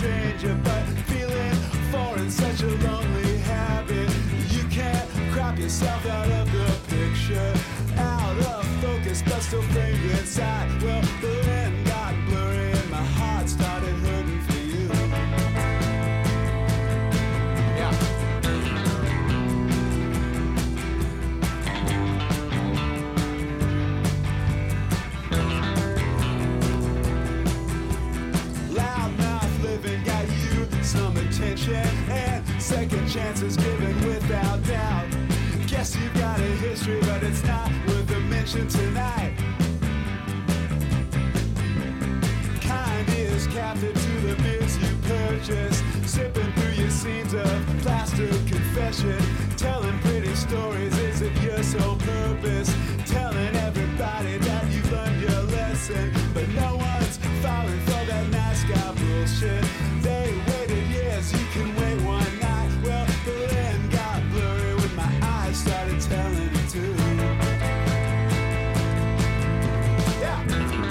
danger, but feeling foreign, such a lonely habit. You can't crop yourself out of the picture, out of focus, but still framed inside. Well, the land got blurry and my heart started hurting for you. Yeah. Loudmouth living got you some attention, and second chances given without doubt. Guess you've got a history, but it's not worth a mention tonight. Kind is captive to the beers you purchase, sipping through your scenes of plastered confession, telling pretty stories isn't your sole purpose, telling everybody that you've learned your lesson, but no one's falling for that mascot bullshit. They waited years, you can wait one night. Well, the land got blurry when my eyes started telling it too. Yeah.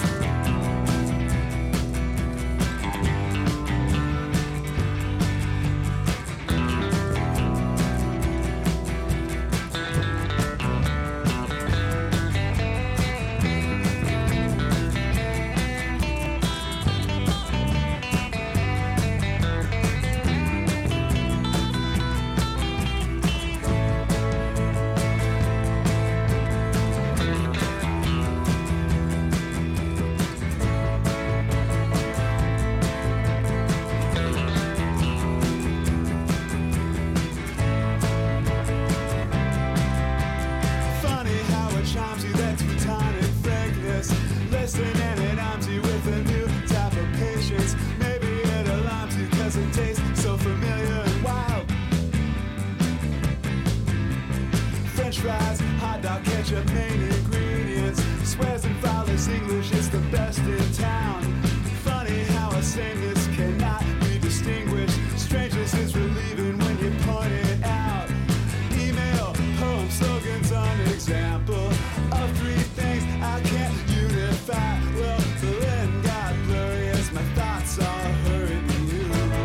Fries, hot dog, ketchup, main ingredients. Swears and flawless English is the best in town. Funny how a sameness cannot be distinguished. Strangeness is relieving when you point it out. Email, poem, slogans, an example of three things I can't unify. Well, the land got blurry as my thoughts all hurried to you.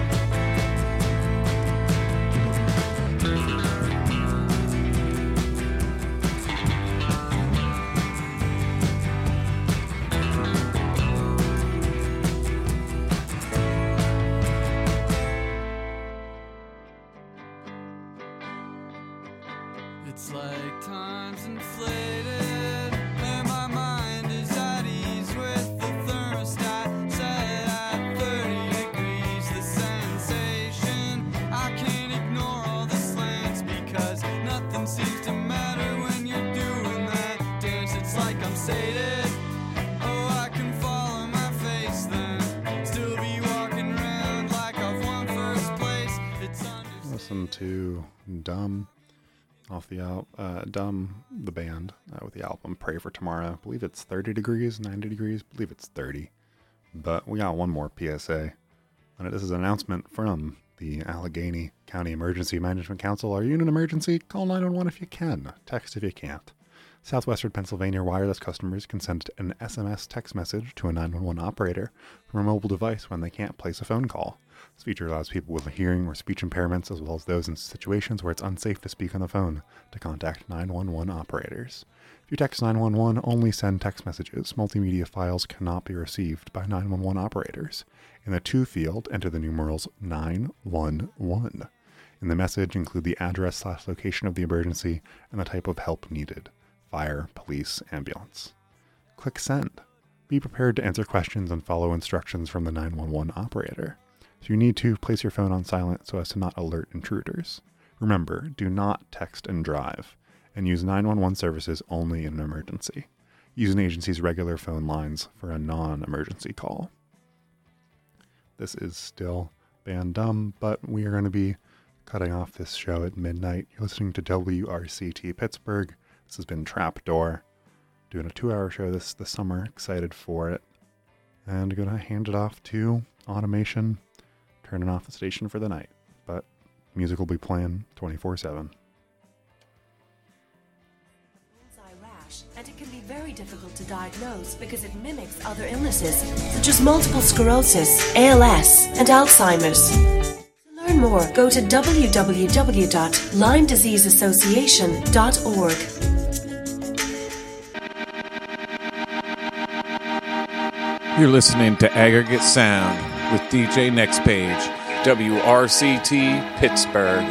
It's like time's inflated, and my mind is at ease with the thermostat set at 30 degrees. The sensation, I can't ignore all the slants because nothing seems to matter when you're doing that dance. It's like I'm sated. Oh, I can follow my face then, still be walking around like I've won first place. It's Listen to Dumb. Off the Dumb, the band, with the album Pray for Tomorrow. I believe it's 30 degrees, 90 degrees. I believe it's 30. But we got one more PSA. And this is an announcement from the Allegheny County Emergency Management Council. Are you in an emergency? Call 911 if you can. Text if you can't. Southwestern Pennsylvania wireless customers can send an SMS text message to a 911 operator from a mobile device when they can't place a phone call. This feature allows people with hearing or speech impairments, as well as those in situations where it's unsafe to speak on the phone, to contact 911 operators. If you text 911, only send text messages. Multimedia files cannot be received by 911 operators. In the to field, enter the numerals 911. In the message, include the address/location of the emergency and the type of help needed: fire, police, ambulance. Click send. Be prepared to answer questions and follow instructions from the 911 operator. If you need to, place your phone on silent so as to not alert intruders. Remember, do not text and drive, and use 911 services only in an emergency. Use an agency's regular phone lines for a non-emergency call. This is still Band Dumb, but we are going to be cutting off this show at midnight. You're listening to WRCT Pittsburgh. This has been Trapdoor, doing a 2-hour show this summer. Excited for it. And going to hand it off to Automation, turning off the station for the night. But music will be playing 24/7. Rash, and it can be very difficult to diagnose because it mimics other illnesses such as multiple sclerosis, ALS, and Alzheimer's. To learn more, go to www.LymeDiseaseAssociation.org. You're listening to Aggregate Sound with DJ Next Page, WRCT Pittsburgh.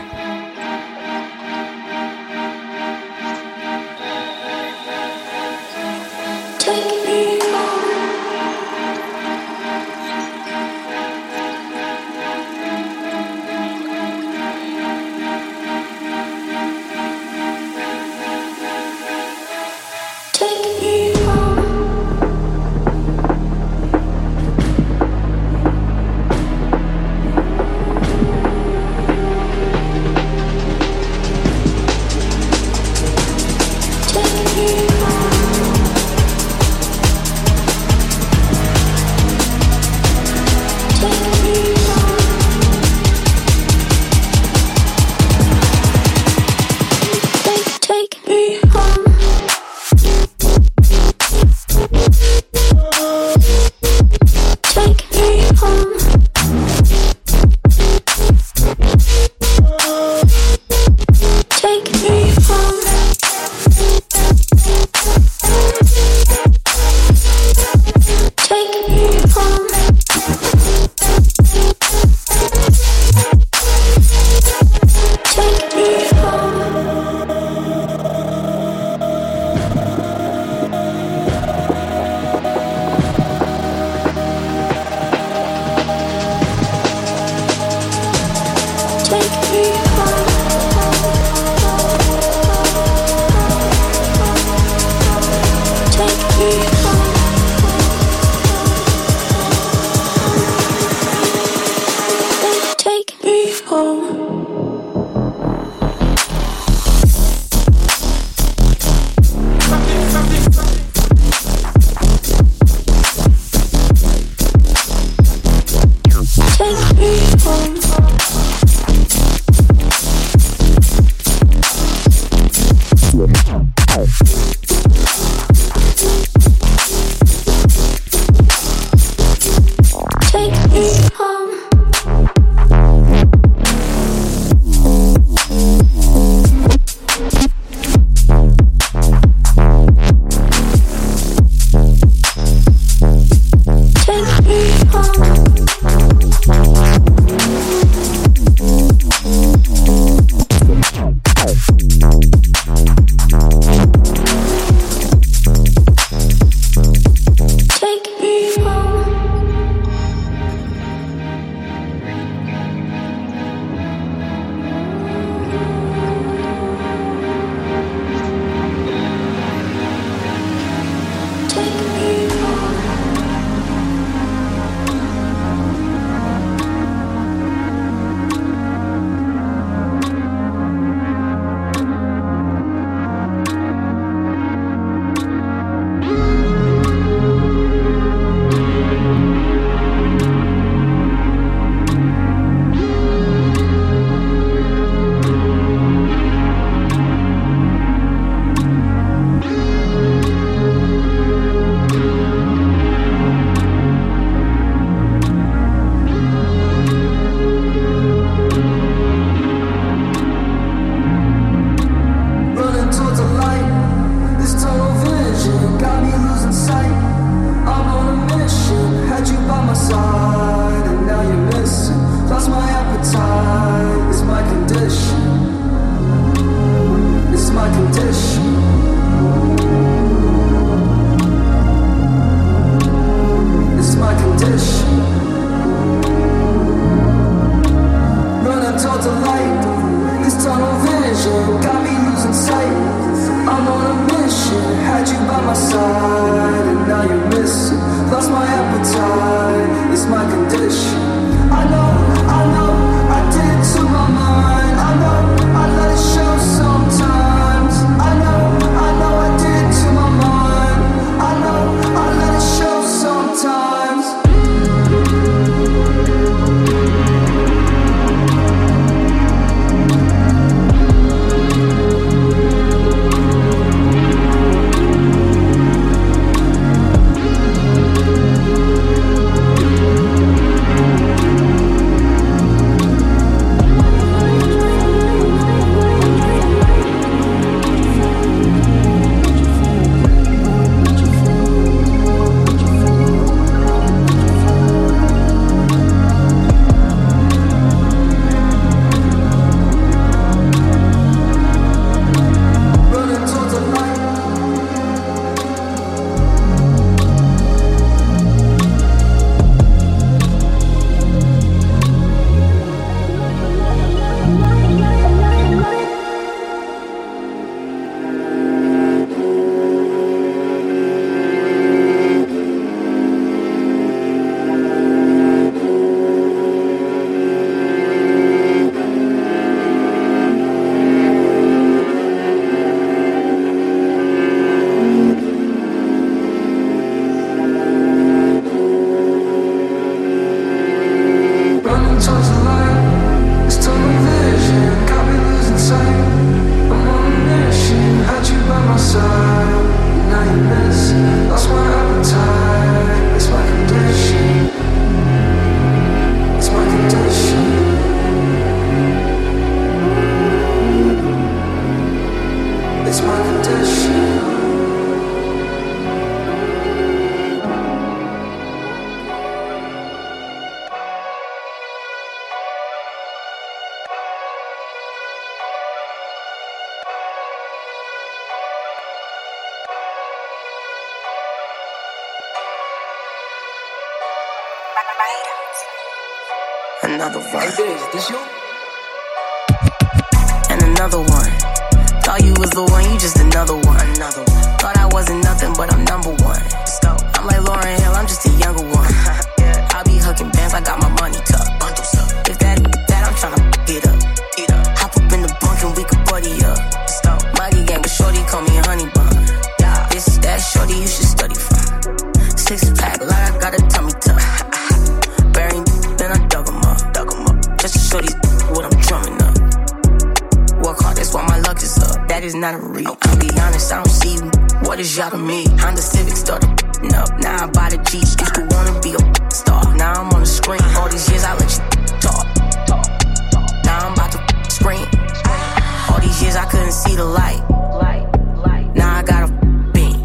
Another one. Hey, Biz, this you? And another one. Thought you was the one, you just another one. Thought I wasn't nothing, but I'm number one. I'm like Lauryn Hill, I'm just a younger one. I be hooking bands, I got my money tucked. If that, I'm tryna get up. Hop up in the bunk and we can buddy up. Mighty gang, but shorty call me honey bun. This is that shorty you should study from. 6-pack, like I got a tummy tuck. Burying, then I dug 'em up. Just to show these what I'm drumming up. Work hard, that's why my luck is up. That is not a read. I'll be honest, I don't see you. What is y'all to me? Honda Civic started up. Now I buy the Jeep. Used to wanna be a star. Now I'm on the screen. All these years I let you talk. Now I'm about to scream. All these years I couldn't see the light. Now I got a beam.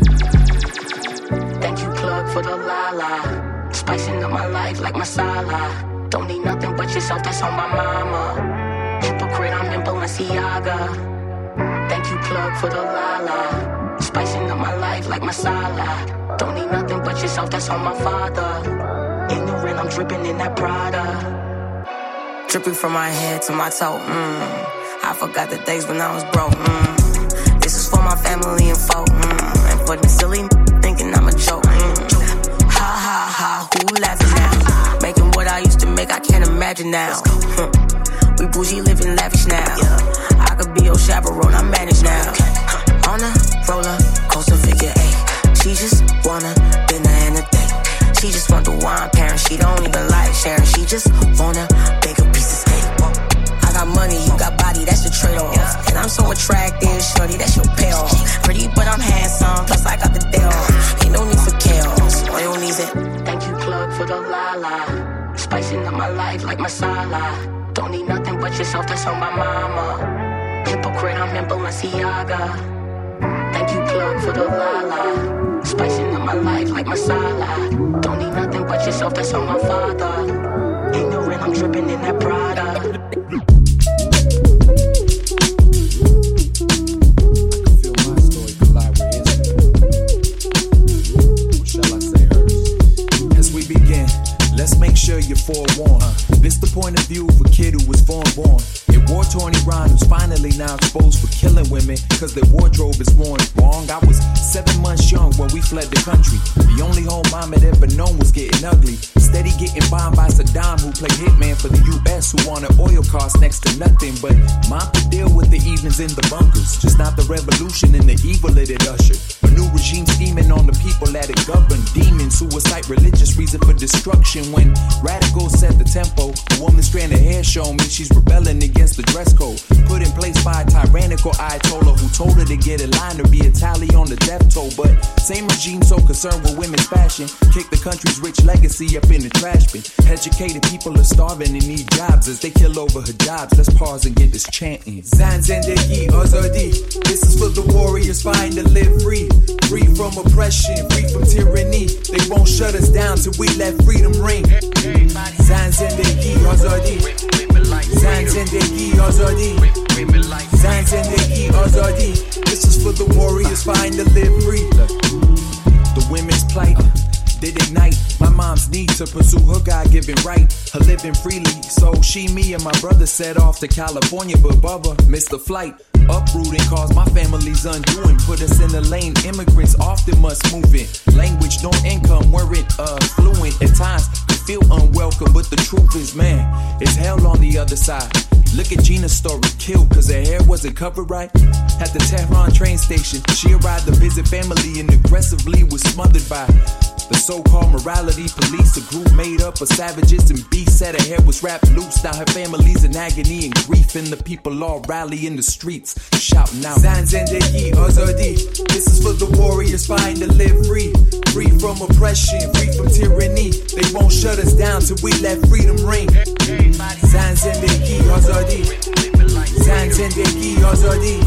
Thank you, plug, for the la-la. Spicing up my life like masala. Don't need nothing but yourself, that's on my mama. Hypocrite, I'm in Balenciaga. Thank you, plug, for the la-la. Spicing up my life like masala. Don't need nothing but yourself, that's on my father. Ignorant, I'm dripping in that Prada. Dripping from my head to my toe. I forgot the days when I was broke. This is for my family and folk. And for the silly thinking I'm a joke. Ha ha ha, who laughing now? Making what I used to make, I can't imagine now. We bougie, living lavish now. I could be your chaperone, I manage now. On a roller coaster figure 8. She just wanna dinner and a date. She just want the wine parent. She don't even like sharing. She just wanna bake a piece of steak. I got money, you got body, that's the trade-off. And I'm so attractive, shorty, that's your payoff. Pretty, but I'm handsome, plus I got the day off. Ain't no need for chaos, all you need it. Thank you, plug, for the la-la. Spicing up my life like masala. Don't need nothing but yourself, that's on my mama. Hypocrite, I'm in Balenciaga. Thank you, plug, for the la-la. Spicing up my life like masala. Don't need nothing but yourself, that's on my father. Ignorant, I'm dripping in that Prada. Let's make sure you're forewarned. This the point of view of a kid who was born. A war-torn Iran who's finally now exposed for killing women cause their wardrobe is worn wrong. I was 7 months young when we fled the country. The only home mom had ever known was getting ugly. Steady getting bombed by Saddam, who played hitman for the US, who wanted oil costs next to nothing. But mom could deal with the evenings in the bunkers, just not the revolution and the evil that it ushered. A new regime scheming on the people that it governed. Demons, suicide, religious reason for destruction. When radicals set the tempo, a woman's stranded hair showing me she's rebelling against the dress code. Put in place by a tyrannical Ayatollah who told her to get in line or be a tally on the death toll. But same regime so concerned with women's fashion, kick the country's rich legacy up in the trash bin. Educated people are starving and need jobs as they kill over hijabs. Let's pause and get this chanting. Zan Zendegi Azadi. This is for the warriors fighting to live free. Free from oppression, free from tyranny. They won't shut us down till we let freedom ring. Zan Zendegi Azadi. Zan Zendegi Azadi. Zan Zendegi Azadi. This is for the warriors fighting to live free. The women's plight did ignite my mom's need to pursue her God-given right, her living freely. So she, me, and my brother set off to California, but Bubba missed the flight. Uprooting caused my family's undoing. Put us in the lane, immigrants often must move in. Language nor income weren't fluent. At times could feel unwelcome, but the truth is, man, it's hell on the other side. Look at Gina's story, killed cause her hair wasn't covered right. At the Tehran train station, she arrived to visit family and aggressively was smothered by the so-called morality police, a group made up of savages and beasts. Said her hair was wrapped loose. Now her family's in agony and grief, and the people all rally in the streets, shouting out Zan Zendegi Azadi. This is for the warriors fighting to live free. Free from oppression, free from tyranny. They won't shut us down till we let freedom ring. Zan Zendegi Azadi. Zan Zendegi Azadi.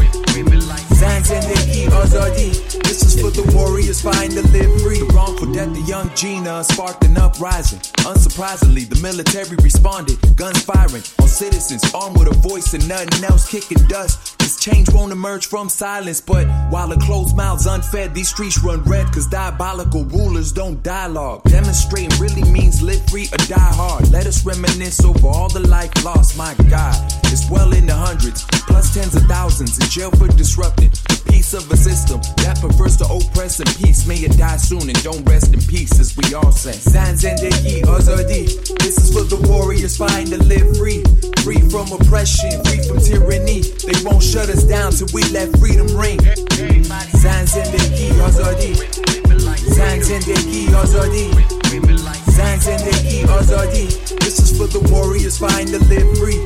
Zan Zendegi Azadi. This is for the warriors fighting to live free. The wrongful death of young Gina sparked an uprising. Unsurprisingly, the military responded, guns firing on citizens, armed with a voice and nothing else, kicking dust. This change won't emerge from silence, but while the closed mouths unfed, these streets run red, cause diabolical rulers don't dialogue. Demonstrating really means live free or die hard. Let us reminisce over all the life lost, my God. It's well in the hundreds, plus tens of thousands in jail for disrupting the peace of a system that prefers to oppress and peace. May it die soon and don't rest in peace, as we all say. Zanzendegi Azadi, this is for the warriors fighting to live free. Free from oppression, free from tyranny. They won't shut us down till we let freedom ring. Zanzendegi Azadi, Zanzendegi Azadi, Zanzendegi Azadi. This is for the warriors fighting to live free.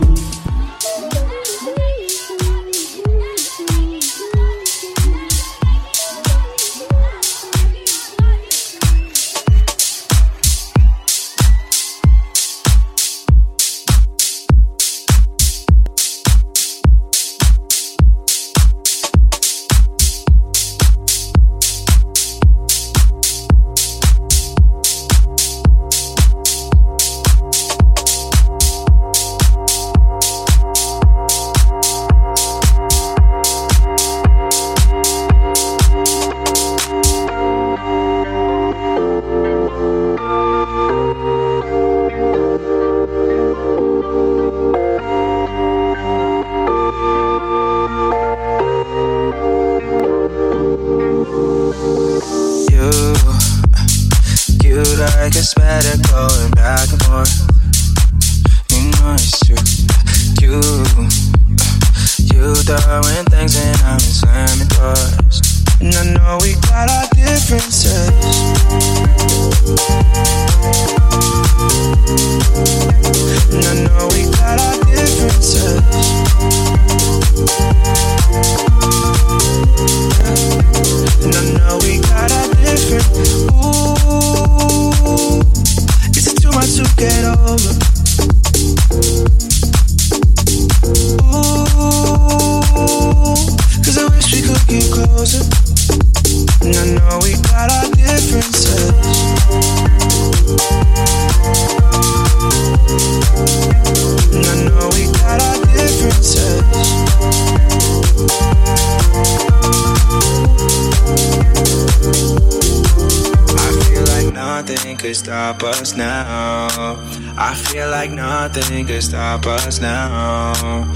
Stop us now. I feel like nothing could stop us now.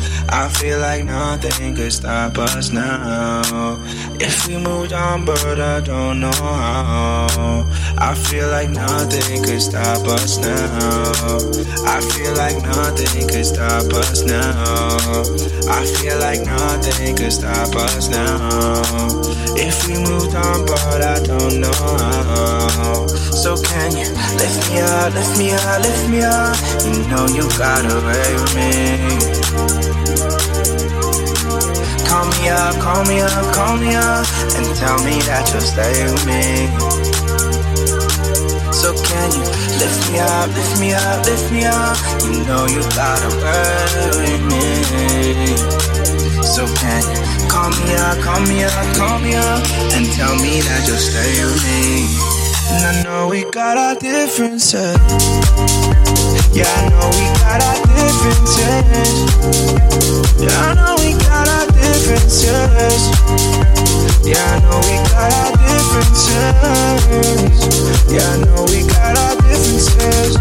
I feel like nothing could stop us now. If we moved on, but I don't know how. I feel like nothing could stop us now. I feel like nothing could stop us now. I feel like nothing could stop us now. If we moved on, but I don't know how. So can you lift me up, lift me up, lift me up? You know you got away with me. Call me up, call me up, call me up, and tell me that you'll stay with me. So can you lift me up, lift me up, lift me up? You know you got away with me. So can you call me up, call me up, call me up, and tell me that you'll stay with me? And I know we got our differences. Yeah, I know we got our differences. Yeah, I know we got our differences. Yeah, I know we got our differences. Yeah, I know we got our differences.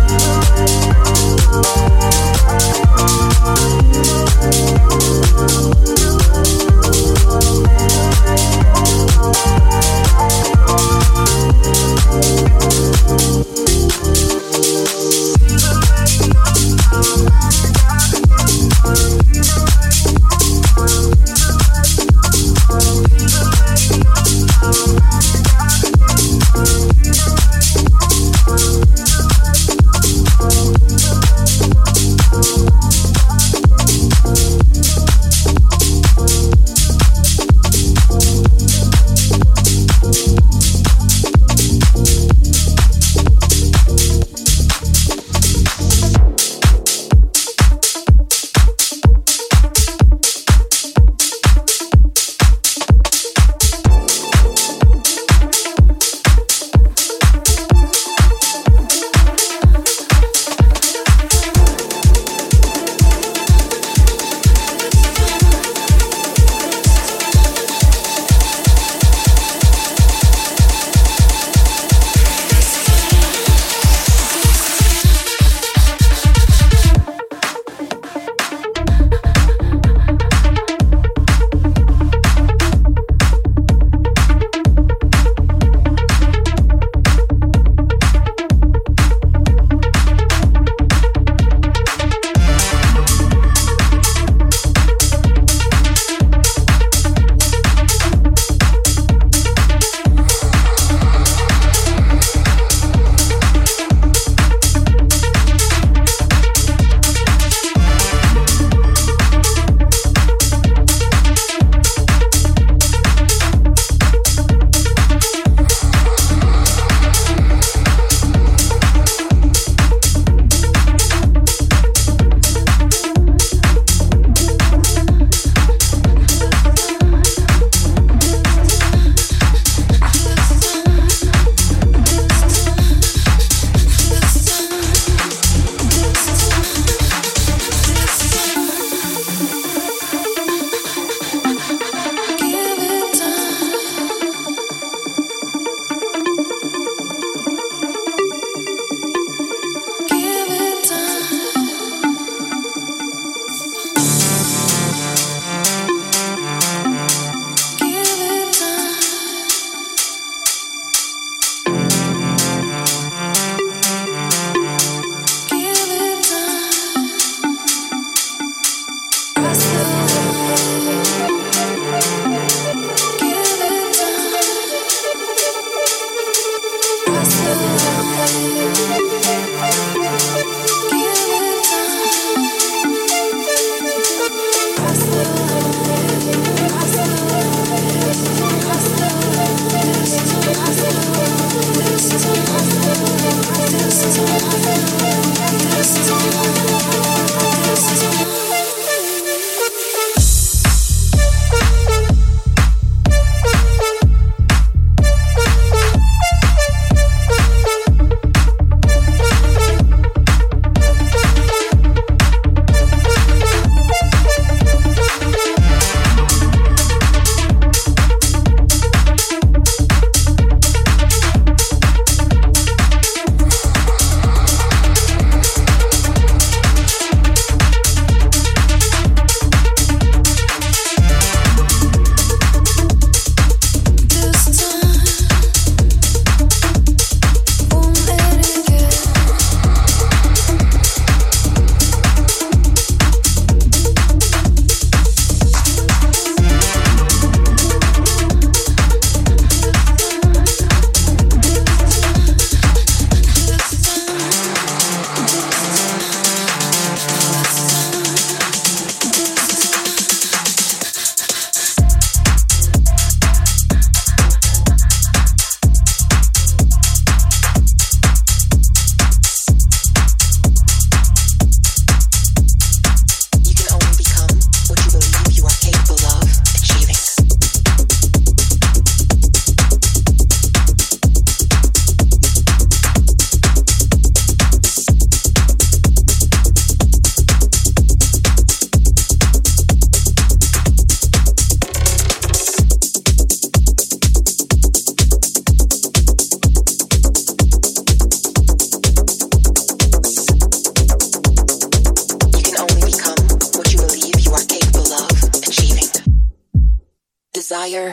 Desire.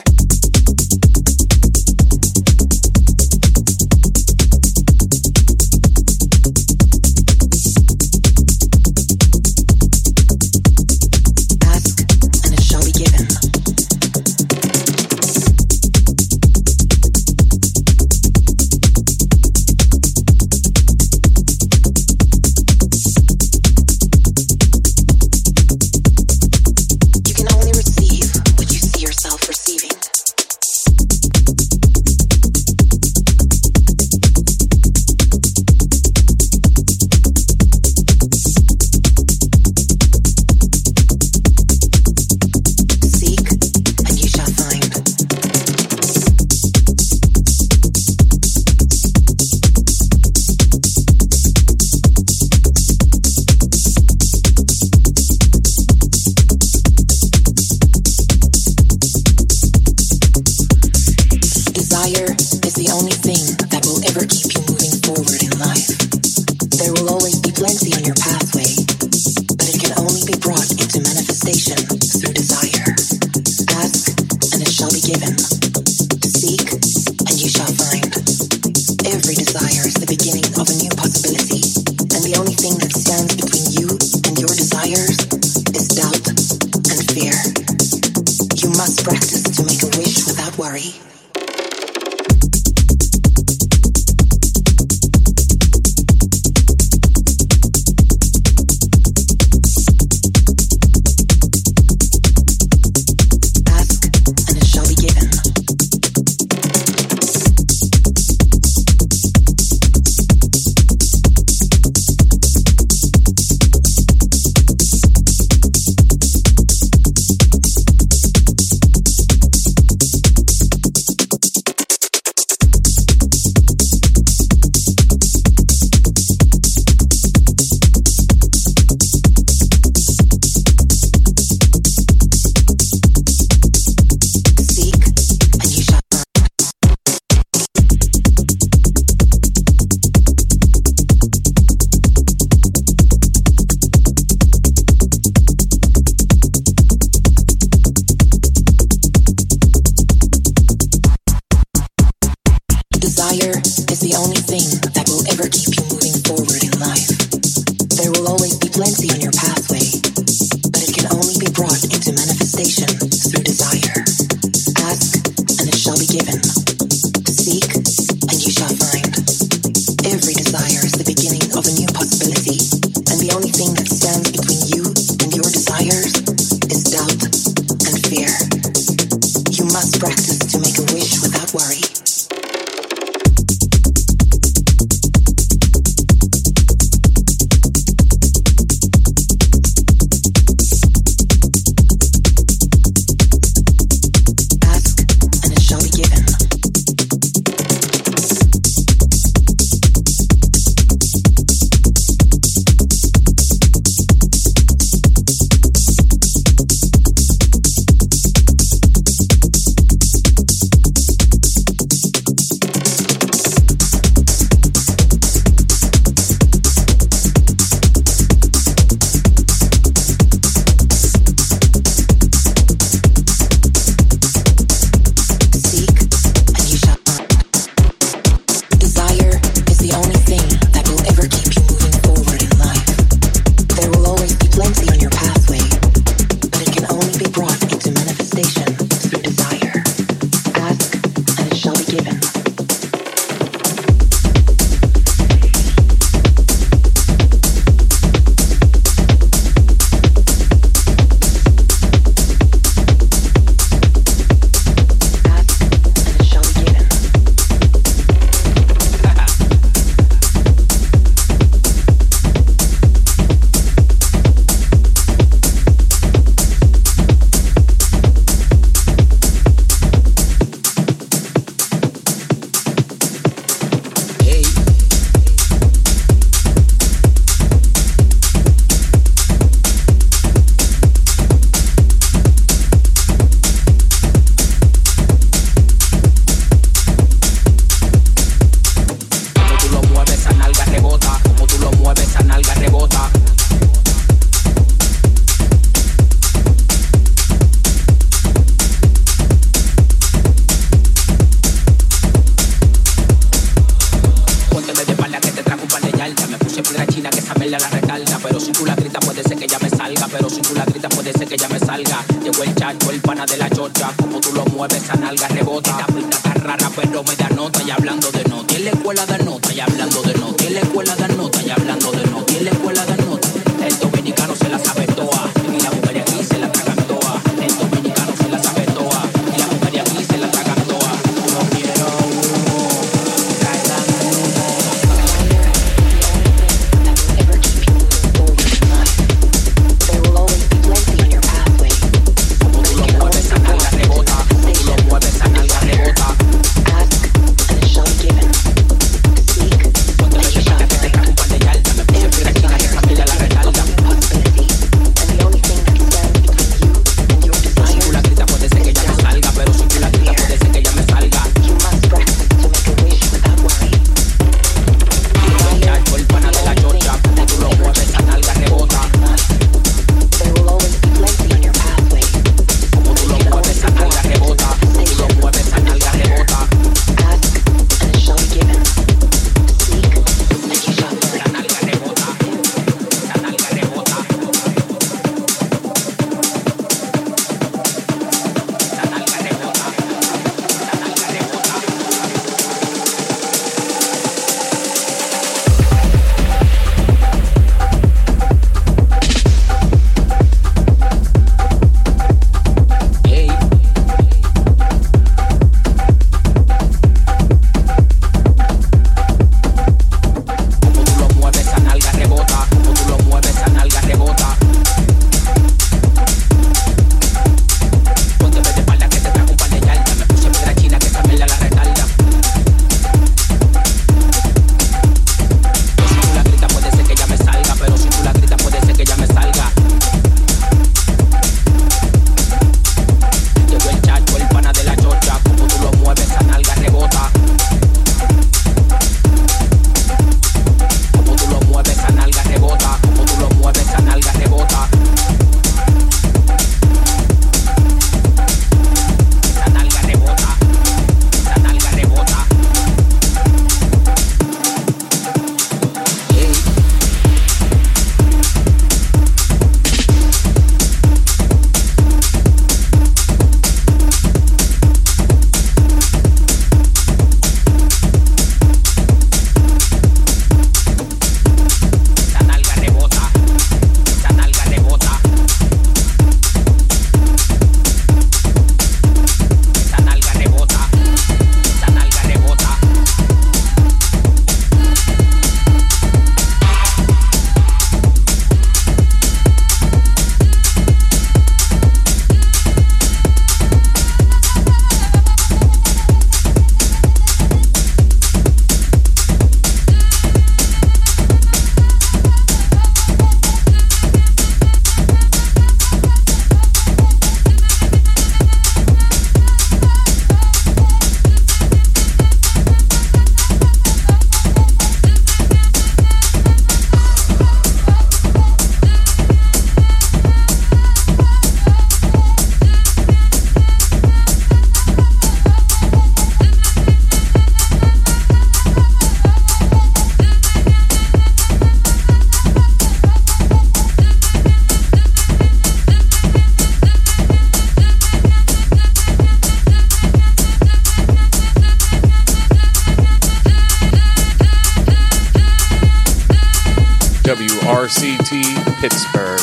Ask and it shall be given. puede ser que ya me salga, pero si tú la gritas puede ser que ya me salga. Llegó el chacho, el pana de la chocha, como tú lo mueves, esa nalga rebota. Esta pinta está rara, pero me da nota, y hablando de nota, y en la escuela da nota, y hablando de nota, y en la escuela da nota, y hablando de nota, y en la escuela da nota. El dominicano se la sabe toa, y la mujer de aquí se la tragan toa. El dominicano se la sabe toa, y la mujer de aquí se la tragan toa. No quiero humo, traigan humo. Como tú lo mueves, esa nalga rebota. Como tú lo mueves, esa nalga rebota. Ponte veces para que te trajo un par de yardas. Me puse fibra china que esa mierda la retarda. Si tú la gritas puede ser que ya me salga, pero si tú la gritas puede ser que ya me salga. Chacho, el pana de la chocha, como tú lo mueves, esa nalga rebota. Como tú lo mueves, esa nalga rebota. Como tú lo mueves, esa nalga rebota. La nalga rebota. La nalga rebota. La nalga rebota. La nalga rebota. Ey. Como tú lo mueves, esa nalga rebota. Como tú lo mueves, esa nalga rebota. Ponte de espalda que te trajo un par de yardas. Me puse fibra china que esa mierda la retarda. Si tú la gritas puede ser que ya me salga, pero si tú la gritas puede ser que ya me salga. Llegó el chacho, el pana de la chocha, como tú lo mueves, esa nalga rebota. Como tú lo mueves, esa nalga rebota. Como tú lo mueves, esa nalga rebota. Esa nalga rebota. Esa nalga rebota. Ey. Esa nalga rebota. Esa nalga rebota. Esa nalga rebota. Esa nalga rebota. WRCT Pittsburgh.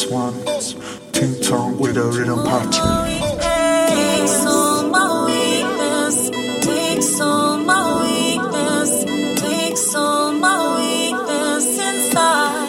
this one. Ting tong with a rhythm pattern. Weeks on my weakness, weeks on my weakness, weeks on my weakness inside.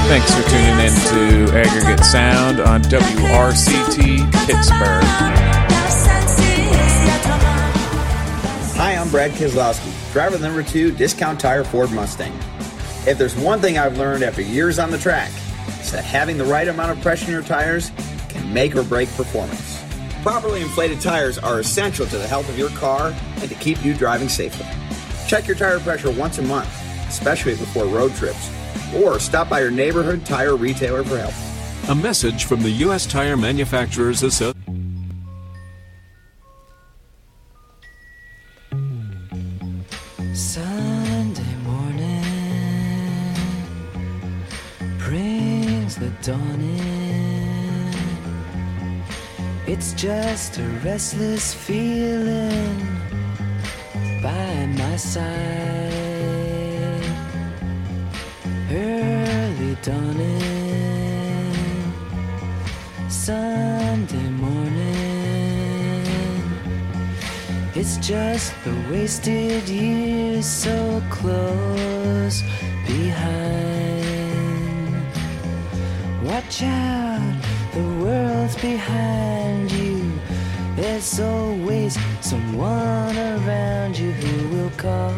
Thanks for tuning in to Aggregate Sound on WRCT Pittsburgh. Hi, I'm Brad Keselowski, driver of the number 2 Discount Tire Ford Mustang. If there's one thing I've learned after years on the track, it's that having the right amount of pressure in your tires can make or break performance. Properly inflated tires are essential to the health of your car and to keep you driving safely. Check your tire pressure once a month, especially before road trips, or stop by your neighborhood tire retailer for help. A message from the U.S. Tire Manufacturers Association. Sunday morning brings the dawn in. It's just a restless feeling by my side. Early dawning, Sunday morning. It's just the wasted years so close behind. Watch out, the world's behind you. There's always someone around you who will call.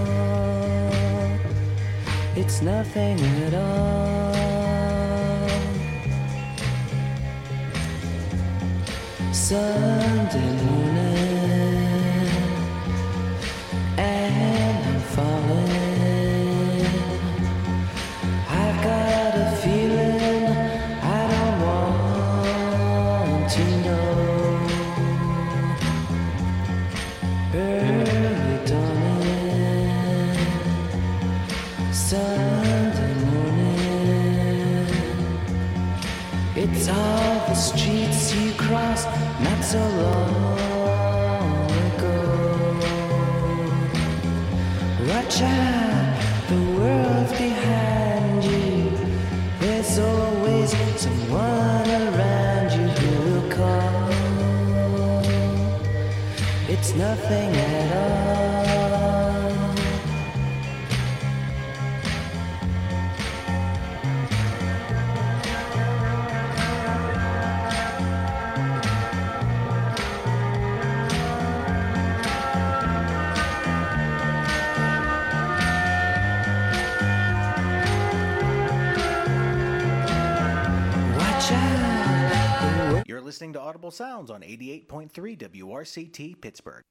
It's nothing at all. Sunday morning, and I'm falling. I've got a feeling I don't want to know. Early dawning, Sunday morning. It's all the streets you crossed not so long ago. Watch out, the world's behind you. There's always someone around you who will call. It's nothing at all. You're listening to Audible Sounds on 88.3 WRCT Pittsburgh.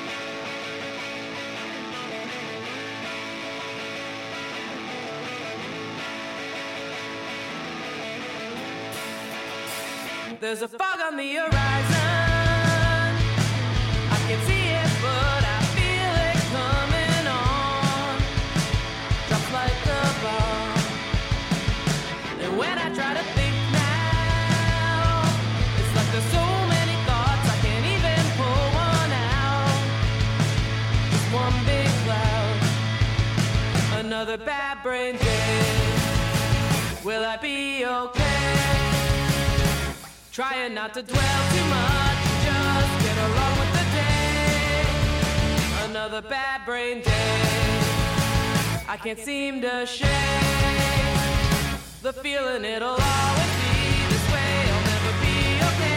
There's a fog on the horizon. I can see it, but I feel it coming on. Drops like a bomb. And when I try to think now, it's like there's so many thoughts I can't even pull one out. Just one big cloud. Another bad brain day. Will I be okay? Trying not to dwell too much, just get along with the day. Another bad brain day. I can't seem to shake the feeling it'll always be this way. I'll never be okay.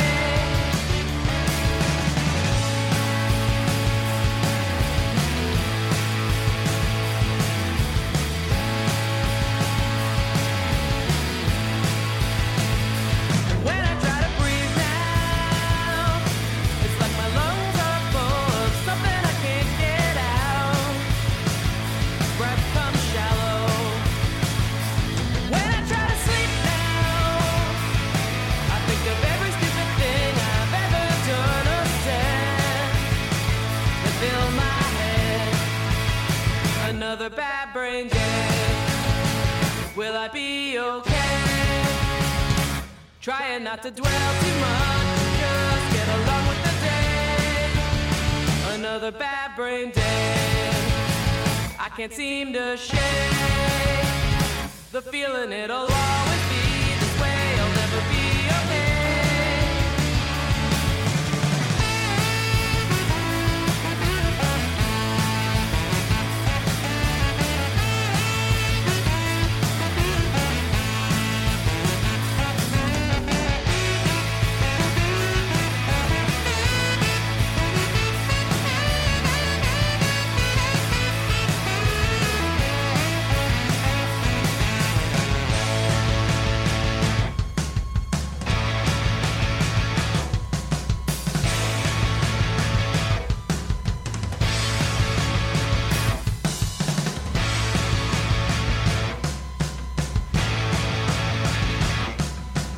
When I try to breathe now, it's like my lungs are full of something I can't get out. Breath comes shallow. When I try to sleep now, I think of every stupid thing I've ever done or said. They fill my head. Another bad brain day. Will I be okay? Trying not to dwell too much, just get along with the day. Another bad brain day. I can't seem to shake the feeling it'll always